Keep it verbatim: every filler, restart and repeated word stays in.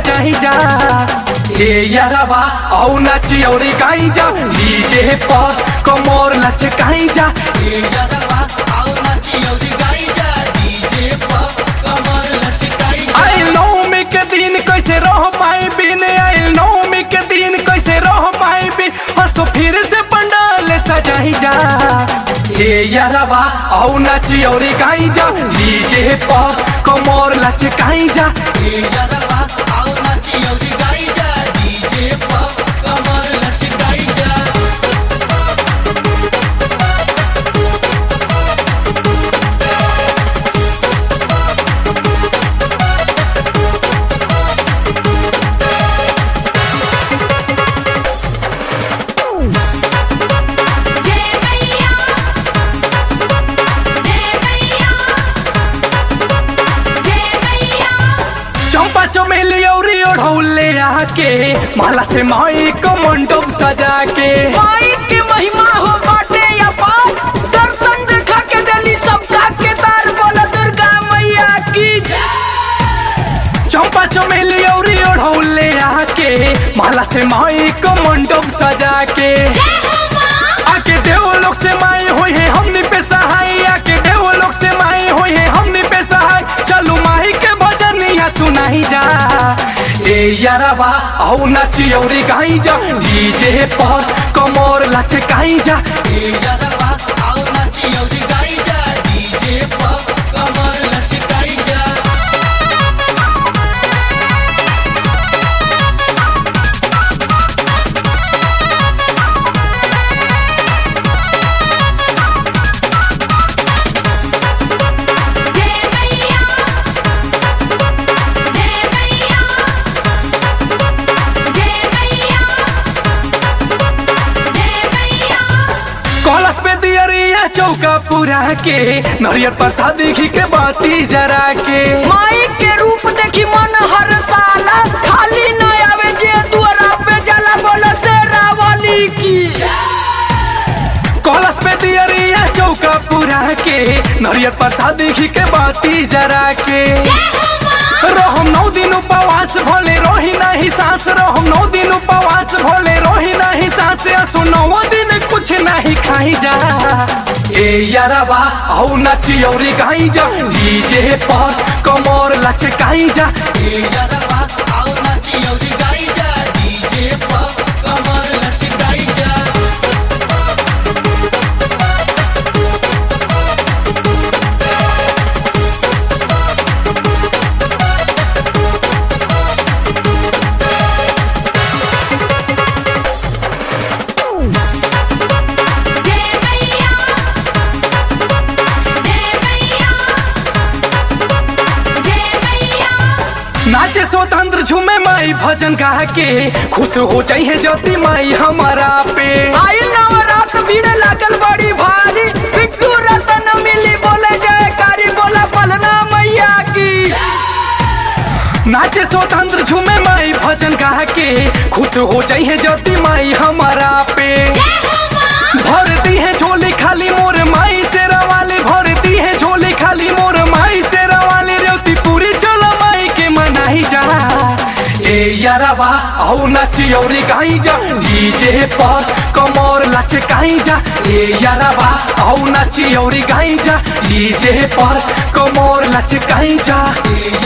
सजाई जा। ए यारवा औ नाची और गाई जा, डीजे पर कमर लचकाई जा। ए यारवा औ नाची और गाई जा, डीजे पर कमर लचकाई जा। आई नौमी के दिन कैसे रह पाई बिन, आई नौमी के दिन कैसे रह पाई बिन, हंसो फिर से पंडाल सजाई जा। ए यारवा औ नाची और गाई जा, डीजे पर कमर लचकाई जा। ए यारवा औ नाची और गाई जा, डीजे पर कमर लचकाई जा। चंपा चमेली और ओढ़ौले आके, माला से माई को मंडप सजा के। माई की महिमा हो बाटे अपार, दर्शन देखा के दिली सबका के तार, बोला दुर्गा मैया की जय। चंपा चमेली और ओढ़ौले आके, माला से माई को मंडप सजा के। आके देवलोक से माई हुई है हमनी पे सहाय, आके देवलोक से माई हुई है हमनी पे सहाय। चलो माई के भजनिया सुनाई जा। ए यारवा औ नाची और गाई जा, डीजे पर कमर लचकाई जा। ए यारवा औ नाची और गाई जा, डीजे पर कमर लचकाई जा। कलश पे दियरिया चौका पूरा के, नरियर प्रसाद घी के बाती जरा के। माई के रूप देखी मन हर साला, खाली न आवे जे दुआरा पे जाला, बोला शेरा वाली की कलश पे दियरिया चौका पूरा के, नरियर प्रसाद घी के बाती जरा के। रहम नौ दिन उपवास भोले रोही नहीं सांस, रहम नौ दिन उपवास भोले रोही नहीं सांस। असो नौ दिन कुछ नहीं खाई जा। ए यारवा औ नाची और गाई जा, डीजे पर कमर लचकाई जा। ए यारवा औ नाची और गाई जा, डीजे पर कमर लचकाई जा। नाचे स्वतंत्र झूमे माई भजन गा के, खुश हो जाई है ज्योति माई हमारा पे। आई नवरात भीड़ लागल बड़ी भारी, बिट्टू रतन मिली बोले जयकारी, बोला पलना मैया की। नाचे स्वतंत्र झूमे माई भजन गा के, खुश हो जाई है ज्योति माई हमारा पे। भरती है झोली खाली मोर माई से रवाली, भरती है झोली खाली मोर माई से रवाली। रेवती पूरी चलो माई के मनाई जा। ए यारवा औ नाची और गाई जा, डीजे पर कमर लचकाई जा। ए यारवा औ नाची और गाई जा, डीजे पर कमर लचकाई जा। ए